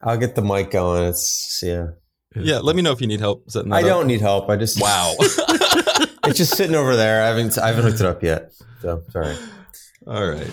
I'll get the mic going. Yeah, let me know if you need help setting that I up. don't need help. Wow. It's just sitting over there. I haven't hooked it up yet. So sorry. All right.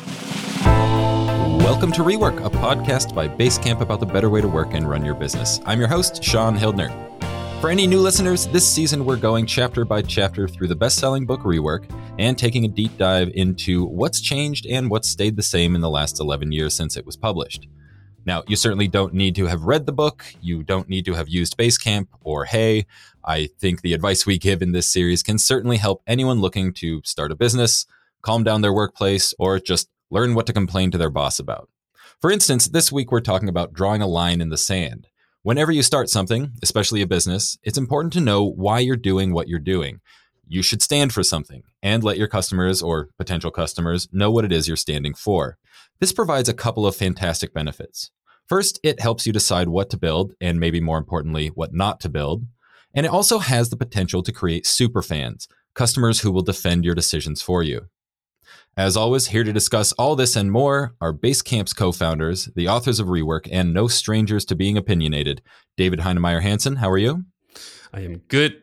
Welcome to Rework, a podcast by Basecamp about the better way to work and run your business. I'm your host, Sean Hildner. For any new listeners, this season we're going chapter by chapter through the best-selling book Rework and taking a deep dive into what's changed and what's stayed the same in the last 11 years since it was published. Now, you certainly don't need to have read the book. You don't need to have used Basecamp or Hey. I think the advice we give in this series can certainly help anyone looking to start a business, calm down their workplace, or just learn what to complain to their boss about. For instance, this week we're talking about drawing a line in the sand. Whenever you start something, especially a business, it's important to know why you're doing what you're doing. You should stand for something and let your customers or potential customers know what it is you're standing for. This provides a couple of fantastic benefits. First, it helps you decide what to build and maybe more importantly, what not to build. And it also has the potential to create superfans, customers who will defend your decisions for you. As always, here to discuss all this and more are Basecamp's co-founders, the authors of Rework, and no strangers to being opinionated. David Heinemeier Hansen, how are you? I am good.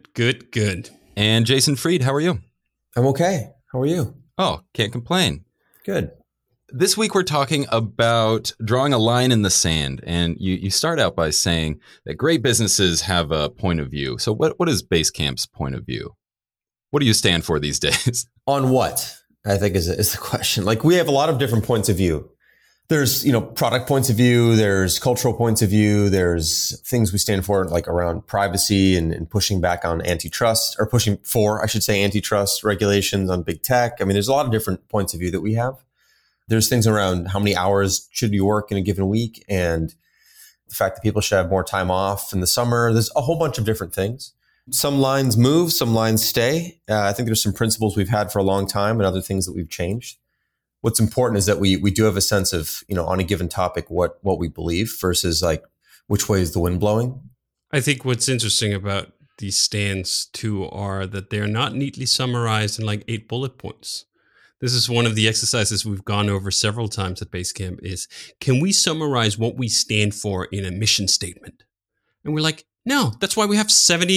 And Jason Fried, how are you? I'm okay. How are you? Oh, can't complain. Good. This week we're talking about drawing a line in the sand, and you start out by saying that great businesses have a point of view. So what is Basecamp's point of view? What do you stand for these days? On what? I think is the question. Like, we have a lot of different points of view. There's, product points of view. There's cultural points of view. There's things we stand for, like around privacy and pushing back on antitrust, or pushing for, I should say, antitrust regulations on big tech. I mean, there's a lot of different points of view that we have. There's things around how many hours should you work in a given week, and the fact that people should have more time off in the summer. There's a whole bunch of different things. Some lines move, some lines stay. I think there's some principles we've had for a long time and other things that we've changed. What's important is that we do have a sense of, on a given topic, what we believe versus like which way is the wind blowing. I think what's interesting about these stands too are that they're not neatly summarized in like 8 bullet points. This is one of the exercises we've gone over several times at Basecamp is, can we summarize what we stand for in a mission statement? And we're like, no, that's why we have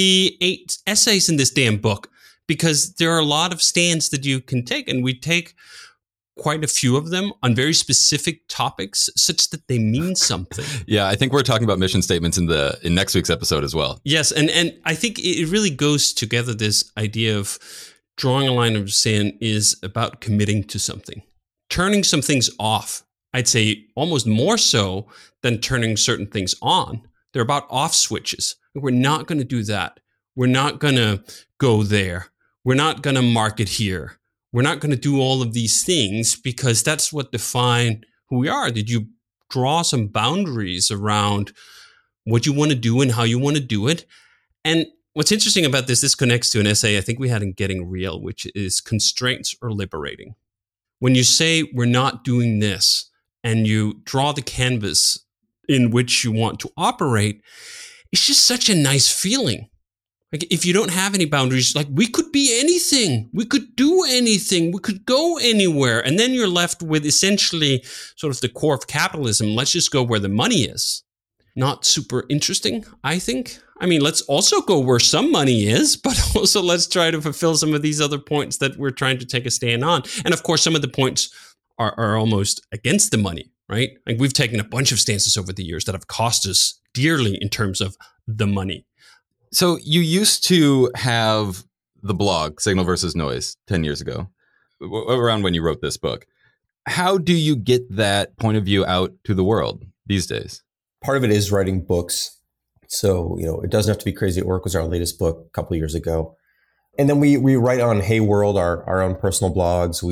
78 essays in this damn book, because there are a lot of stands that you can take, and we take quite a few of them on very specific topics such that they mean something. Yeah, I think we're talking about mission statements in next week's episode as well. Yes, and I think it really goes together, this idea of drawing a line of sand is about committing to something, turning some things off. I'd say almost more so than turning certain things on. They're about off switches. We're not going to do that. We're not going to go there. We're not going to market here. We're not going to do all of these things because that's what define who we are. Did you draw some boundaries around what you want to do and how you want to do it? And what's interesting about this connects to an essay I think we had in Getting Real, which is constraints are liberating. When you say we're not doing this and you draw the canvas in which you want to operate, it's just such a nice feeling. Like, if you don't have any boundaries, like, we could be anything, we could do anything, we could go anywhere. And then you're left with essentially sort of the core of capitalism. Let's just go where the money is. Not super interesting, I think. I mean, let's also go where some money is, but also let's try to fulfill some of these other points that we're trying to take a stand on. And of course, some of the points are almost against the money. Right? Like, we've taken a bunch of stances over the years that have cost us dearly in terms of the money. So you used to have the blog, Signal versus Noise, 10 years ago, around when you wrote this book. How do you get that point of view out to the world these days? Part of it is writing books. So, it doesn't have to be Crazy at Work was our latest book a couple of years ago. And then we write on Hey World, our own personal blogs.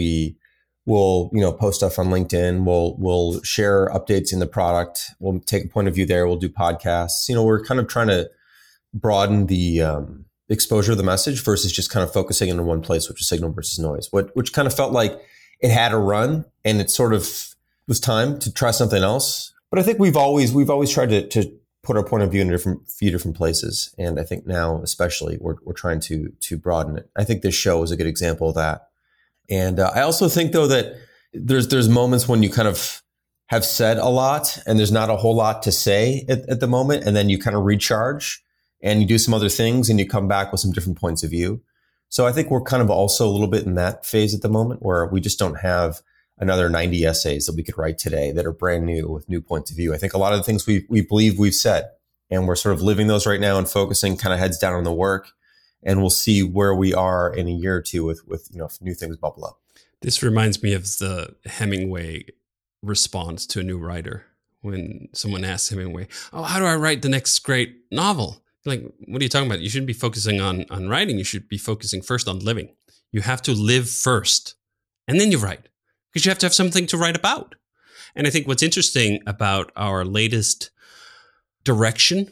We'll, post stuff on LinkedIn. We'll share updates in the product. We'll take a point of view there. We'll do podcasts. We're kind of trying to broaden the exposure of the message versus just kind of focusing in one place, which is Signal versus Noise, which kind of felt like it had a run and it sort of was time to try something else. But I think we've always tried to put our point of view in a few different places. And I think now, especially, we're trying to broaden it. I think this show is a good example of that. And I also think, though, that there's moments when you kind of have said a lot and there's not a whole lot to say at the moment. And then you kind of recharge and you do some other things and you come back with some different points of view. So I think we're kind of also a little bit in that phase at the moment where we just don't have another 90 essays that we could write today that are brand new with new points of view. I think a lot of the things we believe we've said, and we're sort of living those right now and focusing kind of heads down on the work. And we'll see where we are in a year or two with if new things bubble up. This reminds me of the Hemingway response to a new writer when someone asks Hemingway, "Oh, how do I write the next great novel?" Like, what are you talking about? You shouldn't be focusing on writing. You should be focusing first on living. You have to live first, and then you write, because you have to have something to write about. And I think what's interesting about our latest direction,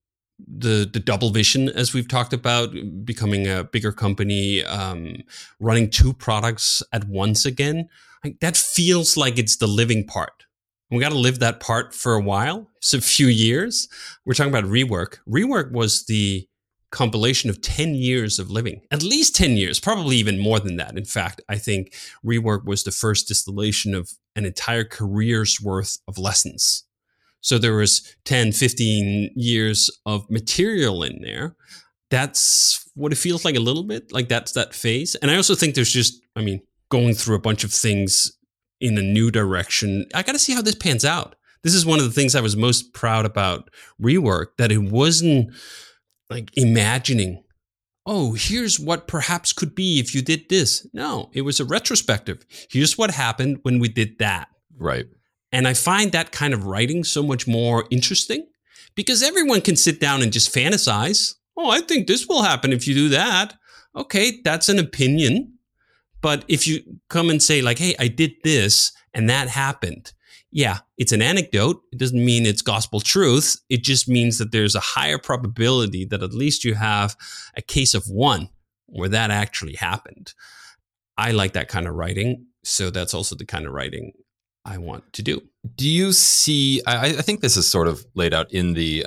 the double vision, as we've talked about, becoming a bigger company, running two products at once again, like that feels like it's the living part. We got to live that part for a while. It's a few years. We're talking about Rework. Rework was the compilation of 10 years of living, at least 10 years, probably even more than that. In fact, I think Rework was the first distillation of an entire career's worth of lessons. So there was 10, 15 years of material in there. That's what it feels like a little bit, like that's that phase. And I also think there's just, going through a bunch of things in a new direction. I got to see how this pans out. This is one of the things I was most proud about Rework, that it wasn't like imagining, oh, here's what perhaps could be if you did this. No, it was a retrospective. Here's what happened when we did that. Right. And I find that kind of writing so much more interesting because everyone can sit down and just fantasize. Oh, I think this will happen if you do that. Okay, that's an opinion. But if you come and say like, hey, I did this and that happened. Yeah, it's an anecdote. It doesn't mean it's gospel truth. It just means that there's a higher probability that at least you have a case of one where that actually happened. I like that kind of writing. So that's also the kind of writing I want to do. Do you see, I think this is sort of laid out in the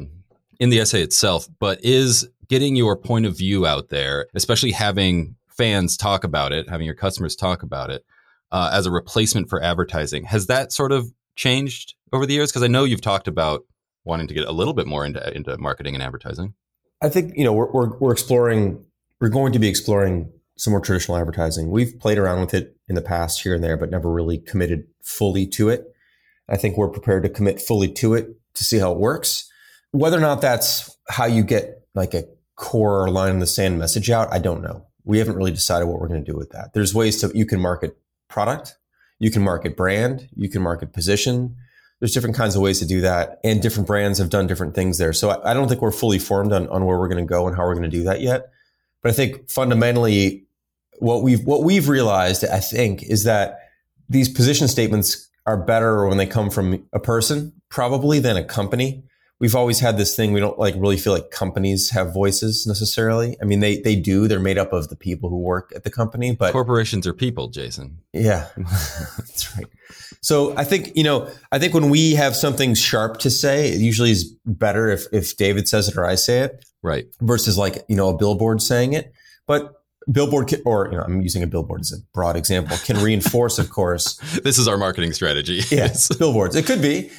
essay itself, but is getting your point of view out there, especially having fans talk about it, having your customers talk about it, as a replacement for advertising, has that sort of changed over the years? Because I know you've talked about wanting to get a little bit more into marketing and advertising. I think, we're exploring, we're going to be exploring some more traditional advertising. We've played around with it in the past here and there, but never really committed fully to it. I think we're prepared to commit fully to it to see how it works. Whether or not that's how you get like a core line in the sand message out, I don't know. We haven't really decided what we're going to do with that. There's ways you can market product, you can market brand, you can market position. There's different kinds of ways to do that. And different brands have done different things there. So I don't think we're fully formed on where we're going to go and how we're going to do that yet. But I think fundamentally what we've realized, I think, is that these position statements are better when they come from a person probably than a company. We've always had this thing. We don't really feel like companies have voices necessarily. They do. They're made up of the people who work at the company, but corporations are people, Jason. Yeah, that's right. So I think when we have something sharp to say, it usually is better if David says it or I say it, right? Versus a billboard saying it. But billboard I'm using a billboard as a broad example, can reinforce, of course. This is our marketing strategy. Yes, billboards. It could be.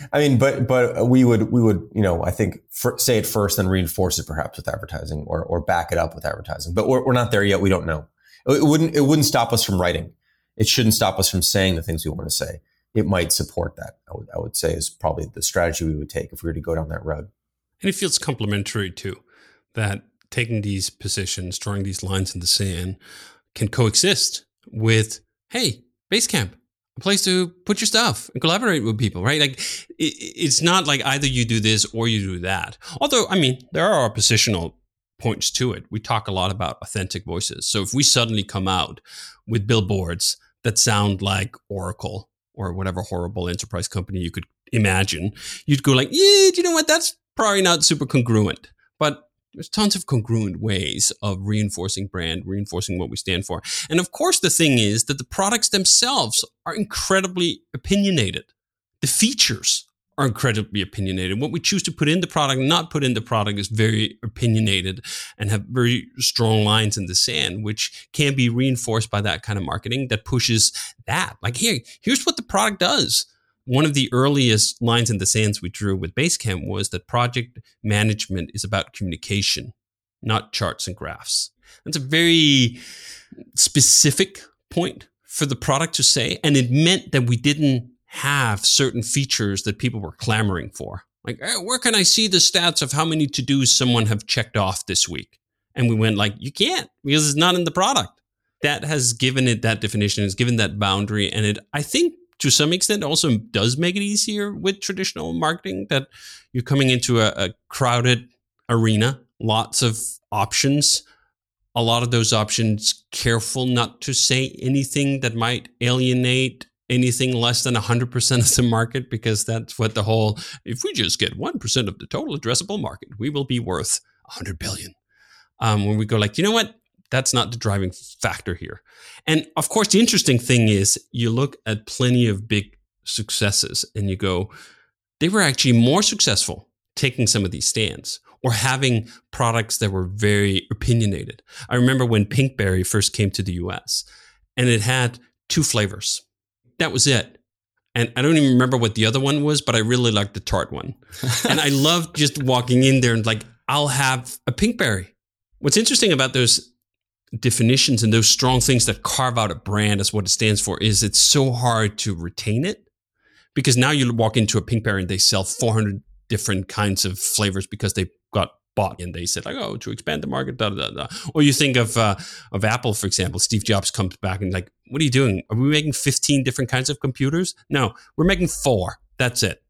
But we would, I think say it first, then reinforce it perhaps with advertising or back it up with advertising. But we're not there yet. We don't know. It wouldn't stop us from writing. It shouldn't stop us from saying the things we want to say. It might support that. I would say is probably the strategy we would take if we were to go down that road. And it feels complementary too, that taking these positions, drawing these lines in the sand can coexist with, hey, Basecamp, a place to put your stuff and collaborate with people, right? Like it's not like either you do this or you do that. Although, there are oppositional points to it. We talk a lot about authentic voices. So if we suddenly come out with billboards that sound like Oracle or whatever horrible enterprise company you could imagine, you'd go like, yeah, do you know what? That's probably not super congruent. But there's tons of congruent ways of reinforcing brand, reinforcing what we stand for. And of course, the thing is that the products themselves are incredibly opinionated. The features are incredibly opinionated. What we choose to put in the product, not put in the product, is very opinionated and have very strong lines in the sand, which can be reinforced by that kind of marketing that pushes that. Like, here's what the product does. one of the earliest lines in the sands we drew with Basecamp was that project management is about communication, not charts and graphs. That's a very specific point for the product to say. And it meant that we didn't have certain features that people were clamoring for. Like, hey, where can I see the stats of how many to-dos someone have checked off this week? And we went like, you can't, because it's not in the product. That has given it that definition, has given that boundary. And it, I think, to some extent also does make it easier with traditional marketing, that you're coming into a crowded arena, lots of options. A lot of those options, careful not to say anything that might alienate anything less than 100% of the market, because that's what the whole, if we just get 1% of the total addressable market, we will be worth 100 billion. When we go like, you know what? That's not the driving factor here. And of course, the interesting thing is you look at plenty of big successes and you go, they were actually more successful taking some of these stands or having products that were very opinionated. I remember when Pinkberry first came to the US and it had 2 flavors. That was it. And I don't even remember what the other one was, but I really liked the tart one. And I loved just walking in there and like, I'll have a Pinkberry. What's interesting about those definitions and those strong things that carve out a brand as what it stands for is it's so hard to retain it, because now you walk into a Pinkberry and they sell 400 different kinds of flavors because they got bought and they said like, oh, to expand the market, da, da, da. Or you think of Apple, for example. Steve Jobs comes back and like, what are you doing? Are we making 15 different kinds of computers? No, we're making 4. That's it.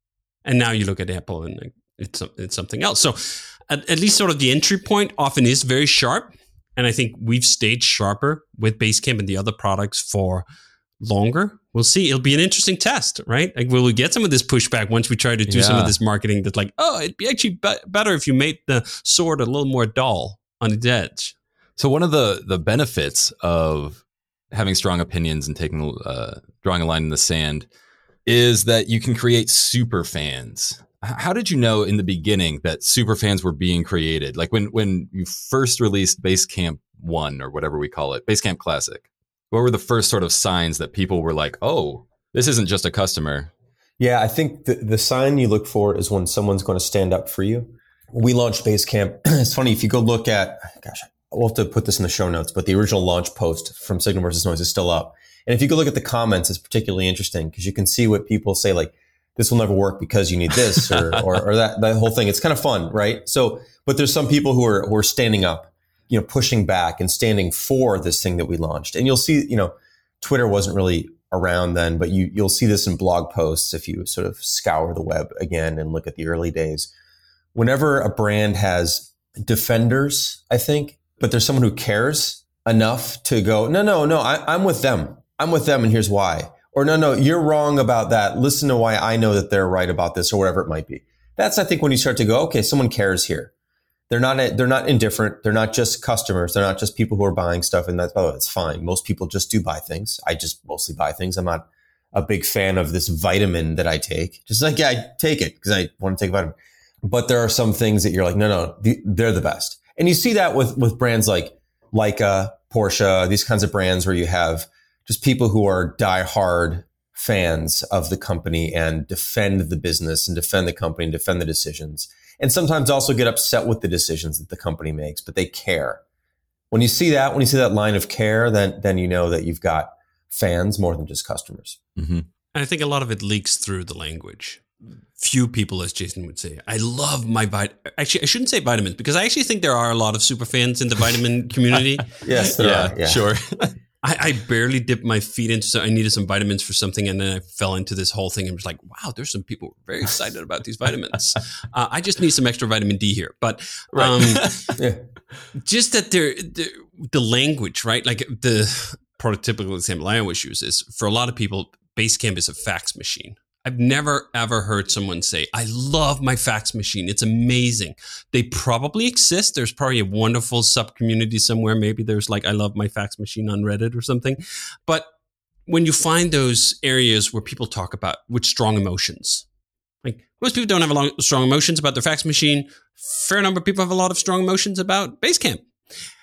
And now you look at Apple and it's something else. So at least sort of the entry point often is very sharp. And I think we've stayed sharper with Basecamp and the other products for longer. We'll see. It'll be an interesting test, right? Like, will we get some of this pushback once we try to do some of this marketing that's like, oh, it'd be actually better if you made the sword a little more dull on its edge. So one of the benefits of having strong opinions and taking drawing a line in the sand is that you can create super fans. How did you know in the beginning that super fans were being created? Like when you first released Basecamp 1 or whatever we call it, Basecamp Classic, what were the first sort of signs that people were like, oh, this isn't just a customer? Yeah, I think the sign you look for is when someone's going to stand up for you. We launched Basecamp. It's funny, if you go look at, we'll have to put this in the show notes, but the original launch post from Signal versus Noise is still up. And if you go look at the comments, it's particularly interesting because you can see what people say, like, this will never work because you need this or that whole thing. It's kind of fun, right? So, but there's some people who are standing up, pushing back and standing for this thing that we launched. And you'll see, Twitter wasn't really around then, but you'll see this in blog posts if you sort of scour the web again and look at the early days. Whenever a brand has defenders, I think, but there's someone who cares enough to go, no, I'm with them. I'm with them, and here's why. Or no, you're wrong about that. Listen to why I know that they're right about this, or whatever it might be. That's, I think, when you start to go, okay, someone cares here. They're not indifferent. They're not just customers. They're not just people who are buying stuff. And that's fine. Most people just do buy things. I just mostly buy things. I'm not a big fan of this vitamin that I take. Just like, yeah, I take it because I want to take a vitamin. But there are some things that you're like, no, they're the best. And you see that with brands like Leica, Porsche, these kinds of brands where you have just people who are diehard fans of the company and defend the business and defend the company and defend the decisions. And sometimes also get upset with the decisions that the company makes, but they care. When you see that line of care, then you know that you've got fans more than just customers. Mm-hmm. And I think a lot of it leaks through the language. Few people, as Jason would say, I love my Actually, I shouldn't say vitamins because I actually think there are a lot of super fans in the vitamin community. Yes, there are. Yeah. Sure. I barely dipped my feet into, so I needed some vitamins for something. And then I fell into this whole thing and was like, wow, there's some people very excited about these vitamins. I just need some extra vitamin D here. But just that the language, right? Like the prototypical example I always use is for a lot of people, Basecamp is a fax machine. I've never, ever heard someone say, I love my fax machine. It's amazing. They probably exist. There's probably a wonderful sub-community somewhere. Maybe there's like, I love my fax machine on Reddit or something. But when you find those areas where people talk about with strong emotions, like most people don't have a lot of strong emotions about their fax machine. Fair number of people have a lot of strong emotions about Basecamp.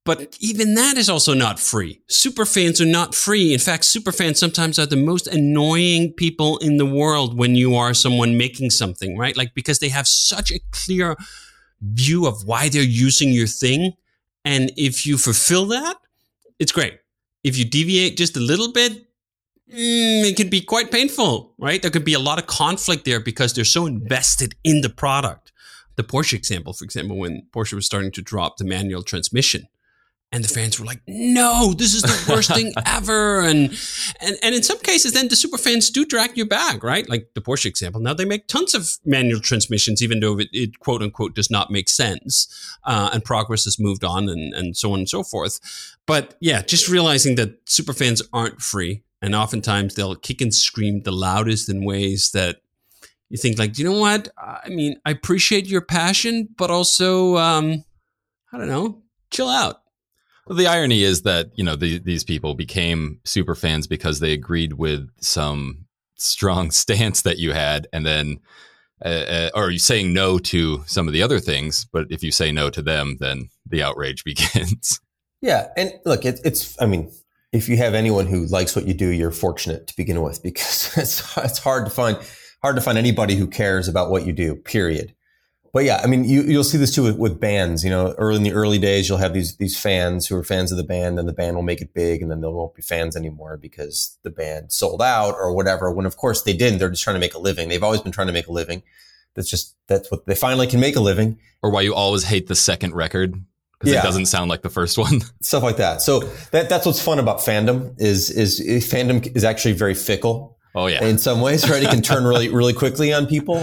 But even that is also not free. Superfans are not free. In fact, superfans sometimes are the most annoying people in the world when you are someone making something, right? Like, because they have such a clear view of why they're using your thing. And if you fulfill that, it's great. If you deviate just a little bit, it can be quite painful, right? There could be a lot of conflict there because they're so invested in the product. The Porsche example, for example, when Porsche was starting to drop the manual transmission, and the fans were like, no, this is the worst thing ever. And in some cases, then the super fans do drag you back, right? Like the Porsche example. Now they make tons of manual transmissions, even though it quote unquote does not make sense. And progress has moved on and so on and so forth. But yeah, just realizing that super fans aren't free. And oftentimes they'll kick and scream the loudest in ways that you think like, you know what? I mean, I appreciate your passion, but also, I don't know, chill out. Well, the irony is that, you know, these people became super fans because they agreed with some strong stance that you had, and then, or you saying no to some of the other things. But if you say no to them, then the outrage begins. Yeah. And look, it's, I mean, if you have anyone who likes what you do, you're fortunate to begin with, because it's hard to find anybody who cares about what you do, period. But yeah, I mean, you'll see this too with bands. You know, in the early days, you'll have these fans who are fans of the band, and the band will make it big, and then they won't be fans anymore because the band sold out or whatever. When of course they didn't. They're just trying to make a living. They've always been trying to make a living. That's what they finally can make a living. Or why you always hate the second record because it doesn't sound like the first one. Stuff like that. So that's what's fun about fandom is fandom is actually very fickle. Oh yeah, in some ways, right? It can turn really quickly on people.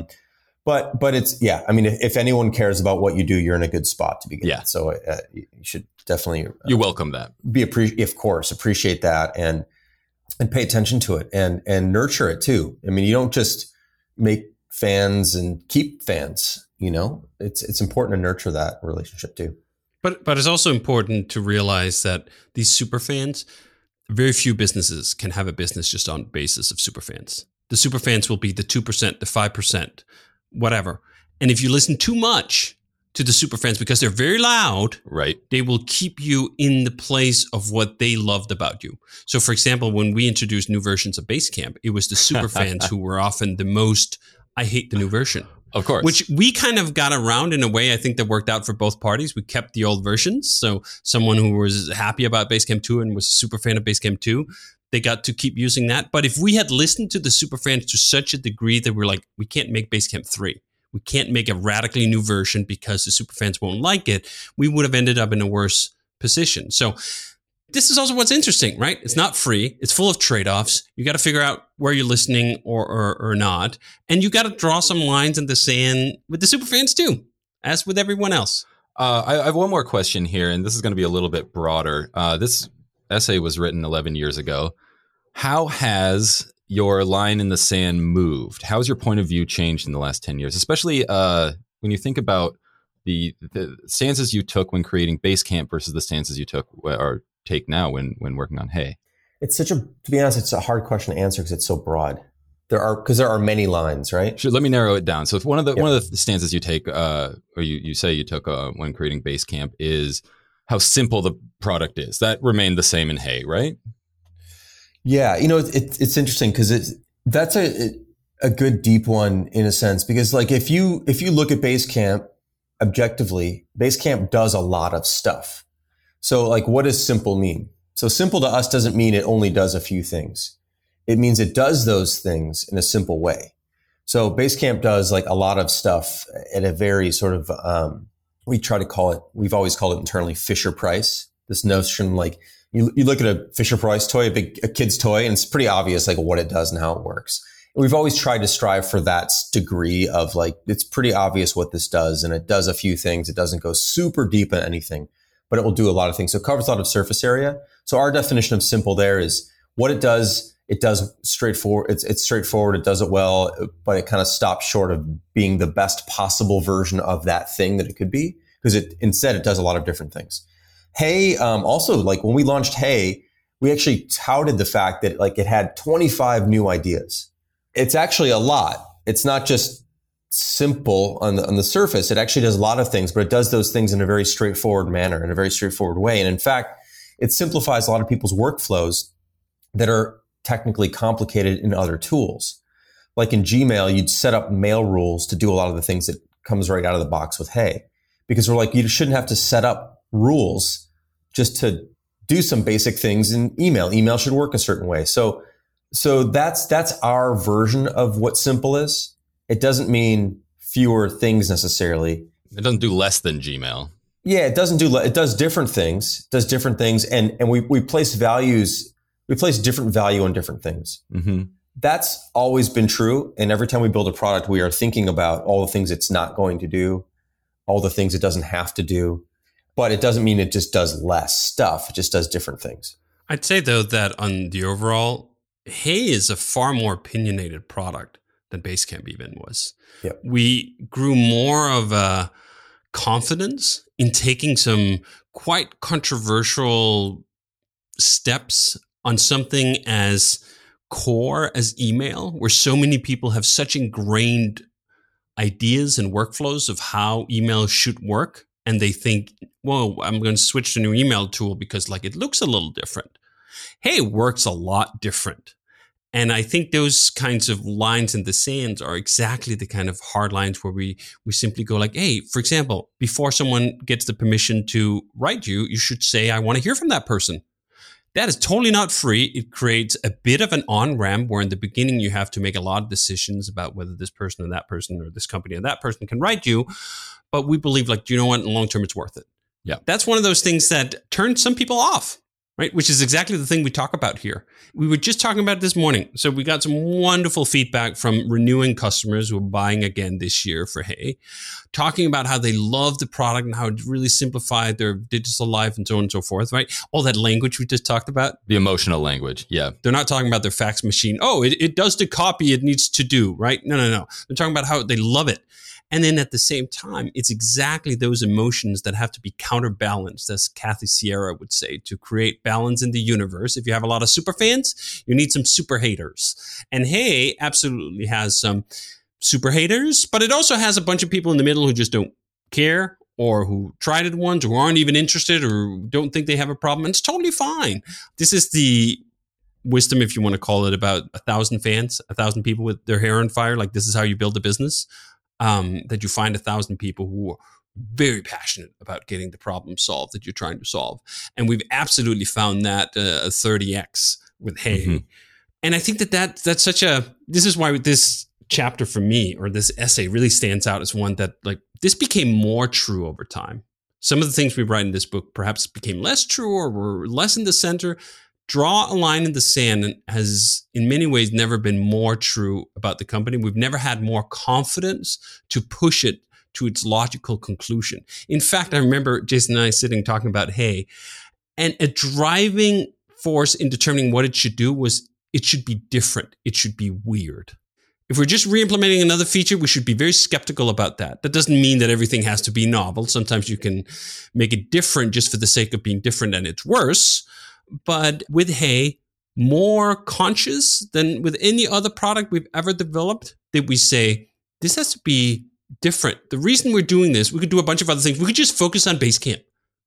But it's, yeah, I mean, if anyone cares about what you do, you're in a good spot to begin with. So you should definitely you welcome that. Of course, appreciate that and pay attention to it and nurture it too. I mean, you don't just make fans and keep fans, you know, it's important to nurture that relationship too. But it's also important to realize that these super fans, very few businesses can have a business just on basis of super fans. The super fans will be the 2%, the 5%. Whatever. And if you listen too much to the super fans because they're very loud, right, they will keep you in the place of what they loved about you. So for example, when we introduced new versions of Basecamp, it was the super fans who were often the most, I hate the new version. Of course. Which we kind of got around in a way I think that worked out for both parties. We kept the old versions. So someone who was happy about Basecamp 2 and was a super fan of Basecamp 2, they got to keep using that. But if we had listened to the superfans to such a degree that we're like, we can't make Basecamp 3. We can't make a radically new version because the superfans won't like it. We would have ended up in a worse position. So this is also what's interesting, right? It's not free. It's full of trade-offs. You got to figure out where you're listening or not. And you got to draw some lines in the sand with the superfans too, as with everyone else. I have one more question here, and this is going to be a little bit broader. This essay was written 11 years ago. How has your line in the sand moved? How has your point of view changed in the last 10 years? Especially when you think about the stances you took when creating Basecamp versus the stances you took or take now when working on Hey. It's to be honest, it's a hard question to answer because it's so broad. There are many lines, right? Sure, let me narrow it down. So if one of the stances you take, or you say you took when creating Basecamp, is how simple the product is. That remained the same in Hey, right? Yeah, you know, it's interesting because that's a good deep one in a sense, because like if you look at Basecamp objectively, Basecamp does a lot of stuff. So like, what does simple mean? So simple to us doesn't mean it only does a few things. It means it does those things in a simple way. So Basecamp does like a lot of stuff at a very sort of, we've always called it internally Fisher Price. This notion, like you look at a Fisher Price toy, a kid's toy, and it's pretty obvious like what it does and how it works. And we've always tried to strive for that degree of like, it's pretty obvious what this does, and it does a few things. It doesn't go super deep in anything, but it will do a lot of things. So it covers a lot of surface area. So our definition of simple there is what it does. It does straightforward. It's straightforward. It does it well, but it kind of stops short of being the best possible version of that thing that it could be, because instead it does a lot of different things. Hey, also like when we launched Hey, we actually touted the fact that like it had 25 new ideas. It's actually a lot. It's not just simple on the surface. It actually does a lot of things, but it does those things in a very straightforward manner, in a very straightforward way. And in fact, it simplifies a lot of people's workflows that are technically complicated in other tools. Like in Gmail, you'd set up mail rules to do a lot of the things that comes right out of the box with Hey, because we're like, you shouldn't have to set up rules just to do some basic things in email. Email should work a certain way. So that's our version of what simple is. It doesn't mean fewer things necessarily. It doesn't do less than Gmail. Yeah, it does different things. It does different things. And we place values, we place different value on different things. Mm-hmm. That's always been true. And every time we build a product, we are thinking about all the things it's not going to do, all the things it doesn't have to do. But it doesn't mean it just does less stuff. It just does different things. I'd say, though, that on the overall, Hey is a far more opinionated product than Basecamp even was. Yep. We grew more of a confidence in taking some quite controversial steps on something as core as email, where so many people have such ingrained ideas and workflows of how email should work. And they think, whoa, I'm going to switch to a new email tool because like it looks a little different. Hey works a lot different. And I think those kinds of lines in the sand are exactly the kind of hard lines where we simply go like, hey, for example, before someone gets the permission to write you, you should say, I want to hear from that person. That is totally not free. It creates a bit of an on-ramp where in the beginning you have to make a lot of decisions about whether this person and that person or this company and that person can write you. But we believe like, you know what, in the long term, it's worth it. Yeah. That's one of those things that turns some people off, right? Which is exactly the thing we talk about here. We were just talking about it this morning. So we got some wonderful feedback from renewing customers who are buying again this year for Hey, talking about how they love the product and how it really simplified their digital life and so on and so forth, right? All that language we just talked about. The emotional language. Yeah. They're not talking about their fax machine. Oh, it does the copy it needs to do, right? No. They're talking about how they love it. And then at the same time, it's exactly those emotions that have to be counterbalanced, as Kathy Sierra would say, to create balance in the universe. If you have a lot of super fans, you need some super haters. And Hey absolutely has some super haters, but it also has a bunch of people in the middle who just don't care or who tried it once or aren't even interested or don't think they have a problem. And it's totally fine. This is the wisdom, if you want to call it, about 1,000 fans, 1,000 people with their hair on fire. Like this is how you build a business. That you find 1,000 people who are very passionate about getting the problem solved that you're trying to solve. And we've absolutely found that 30x with Hey. Mm-hmm. And I think that's this is why this chapter for me, or this essay really stands out as one that like this became more true over time. Some of the things we write in this book perhaps became less true or were less in the center. Draw a line in the sand has in many ways never been more true about the company. We've never had more confidence to push it to its logical conclusion. In fact, I remember Jason and I sitting talking about Hey, and a driving force in determining what it should do was it should be different. It should be weird. If we're just re-implementing another feature, we should be very skeptical about that. That doesn't mean that everything has to be novel. Sometimes you can make it different just for the sake of being different and it's worse. But with Hey, more conscious than with any other product we've ever developed, that we say, this has to be different. The reason we're doing this, we could do a bunch of other things. We could just focus on Basecamp.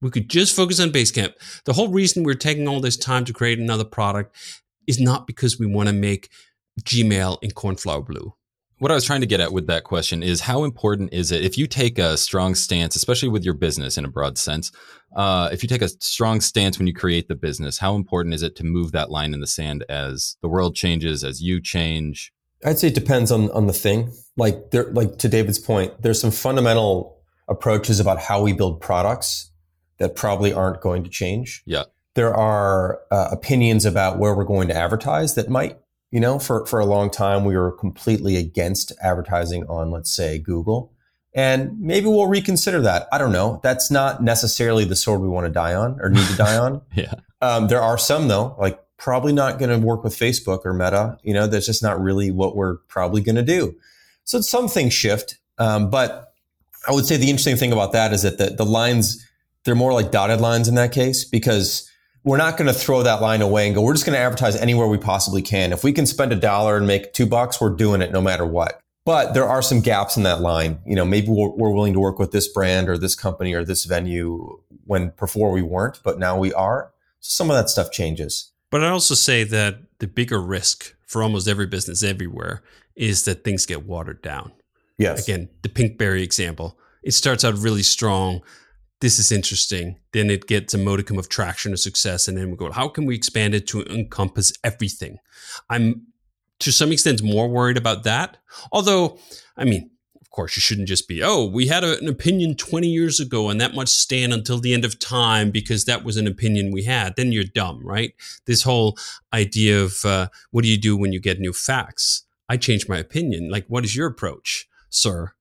The whole reason we're taking all this time to create another product is not because we want to make Gmail in cornflower blue. What I was trying to get at with that question is how important is it if you take a strong stance, especially with your business in a broad sense, if you take a strong stance when you create the business, how important is it to move that line in the sand as the world changes, as you change? I'd say it depends on the thing. Like to David's point, there's some fundamental approaches about how we build products that probably aren't going to change. Yeah. There are opinions about where we're going to advertise that might. You know, for a long time, we were completely against advertising on, let's say, Google. And maybe we'll reconsider that. I don't know. That's not necessarily the sword we want to die on or need to die on. Yeah. There are some, though, like probably not going to work with Facebook or Meta. You know, that's just not really what we're probably going to do. So some things shift. But I would say the interesting thing about that is that the lines, they're more like dotted lines in that case, because we're not going to throw that line away and go, we're just going to advertise anywhere we possibly can. If we can spend $1 and make $2, we're doing it no matter what. But there are some gaps in that line. Maybe we're willing to work with this brand or this company or this venue when before we weren't, but now we are. So some of that stuff changes. But I'd also say that the bigger risk for almost every business everywhere is that things get watered down. Yes. Again, the Pinkberry example. It starts out really strong. This is interesting. Then it gets a modicum of traction or success. And then we go, how can we expand it to encompass everything? I'm to some extent more worried about that. Although, of course, you shouldn't just be, we had an opinion 20 years ago and that must stand until the end of time because that was an opinion we had. Then you're dumb, right? This whole idea of what do you do when you get new facts? I changed my opinion. Like, what is your approach, sir?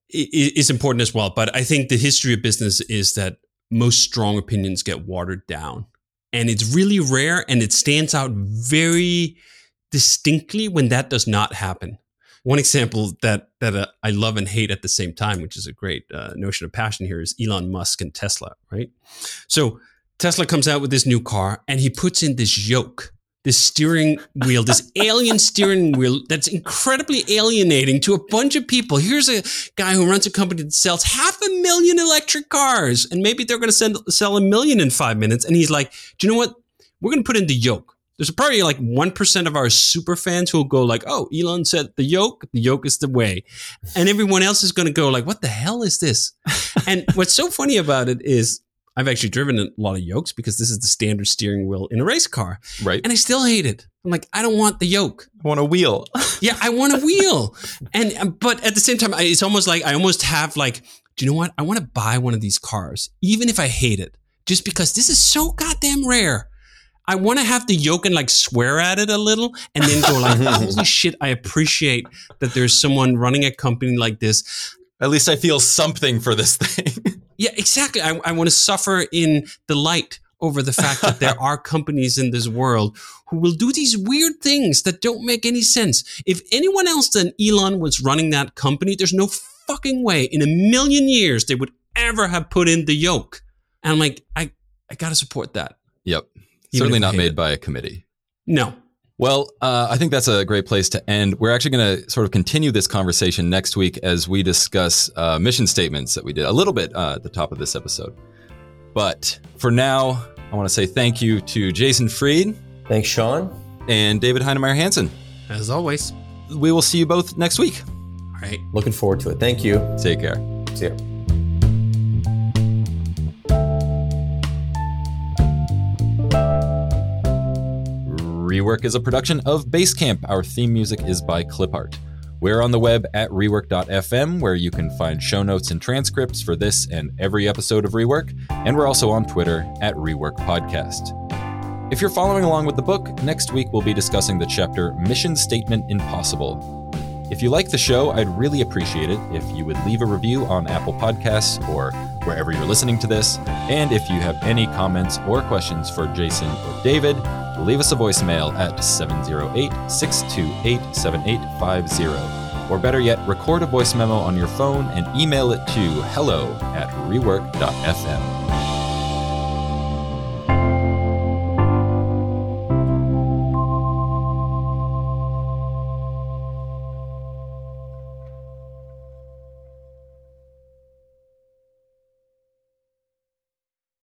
Is important as well. But I think the history of business is that most strong opinions get watered down. And it's really rare and it stands out very distinctly when that does not happen. One example that I love and hate at the same time, which is a great notion of passion here, is Elon Musk and Tesla, right? So Tesla comes out with this new car and he puts in this yoke, this steering wheel, this alien steering wheel that's incredibly alienating to a bunch of people. Here's a guy who runs a company that sells 500,000 electric cars, and maybe they're going to sell 1 million in 5 minutes. And he's like, do you know what? We're going to put in the yoke. There's probably like 1% of our super fans who will go like, oh, Elon said the yoke is the way. And everyone else is going to go like, what the hell is this? And what's so funny about it is, I've actually driven a lot of yokes because this is the standard steering wheel in a race car. Right. And I still hate it. I'm like, I don't want the yoke. I want a wheel. Yeah, I want a wheel. But at the same time, it's almost like I almost have like, do you know what? I want to buy one of these cars, even if I hate it, just because this is so goddamn rare. I want to have the yoke and like swear at it a little and then go like, holy shit, I appreciate that there's someone running a company like this. At least I feel something for this thing. Yeah, exactly. I want to suffer in delight over the fact that there are companies in this world who will do these weird things that don't make any sense. If anyone else than Elon was running that company, there's no fucking way in 1,000,000 years they would ever have put in the yoke. And I'm like, I got to support that. Yep. Certainly not made by a committee. No. Well, I think that's a great place to end. We're actually going to sort of continue this conversation next week as we discuss mission statements that we did a little bit at the top of this episode. But for now, I want to say thank you to Jason Fried. Thanks, Sean. And David Heinemeier Hansen. As always. We will see you both next week. All right. Looking forward to it. Thank you. Take care. See ya. Rework is a production of Basecamp. Our theme music is by Clipart. We're on the web at rework.fm, where you can find show notes and transcripts for this and every episode of Rework. And we're also on Twitter at Rework Podcast. If you're following along with the book, next week we'll be discussing the chapter Mission Statement Impossible. If you like the show, I'd really appreciate it if you would leave a review on Apple Podcasts or wherever you're listening to this. And if you have any comments or questions for Jason or David, leave us a voicemail at 708-628-7850. Or better yet, record a voice memo on your phone and email it to hello@rework.fm.